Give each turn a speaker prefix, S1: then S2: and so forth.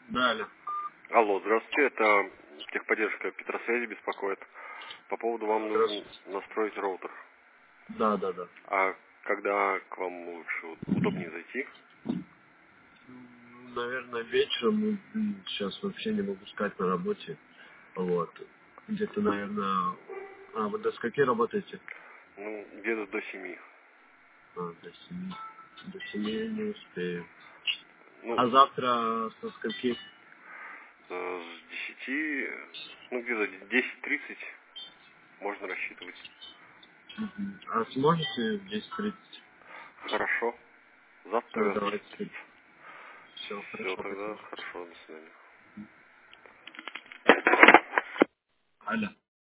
S1: Да, алло.
S2: Алло, здравствуйте, это техподдержка Петросвязи беспокоит. По поводу вам нужно
S1: Здравствуйте.
S2: настроить роутер.
S1: Да.
S2: А когда к вам лучше, удобнее зайти?
S1: Наверное, вечером. Сейчас вообще не могу сказать на работе. Вот. Где-то, наверное... А, вы до скольки работаете?
S2: Ну, где-то до 7.
S1: До 7. До 7 не успею. А
S2: Ну,
S1: завтра со скольки?
S2: с 10, ну, где-то 10:30 можно рассчитывать.
S1: А сможете в 10:30?
S2: Хорошо. Завтра
S1: Все,
S2: тогда в
S1: давайте.
S2: 10:30.
S1: Все,
S2: Все,
S1: хорошо,
S2: тогда
S1: спасибо.
S2: хорошо, до свидания.
S1: Алло.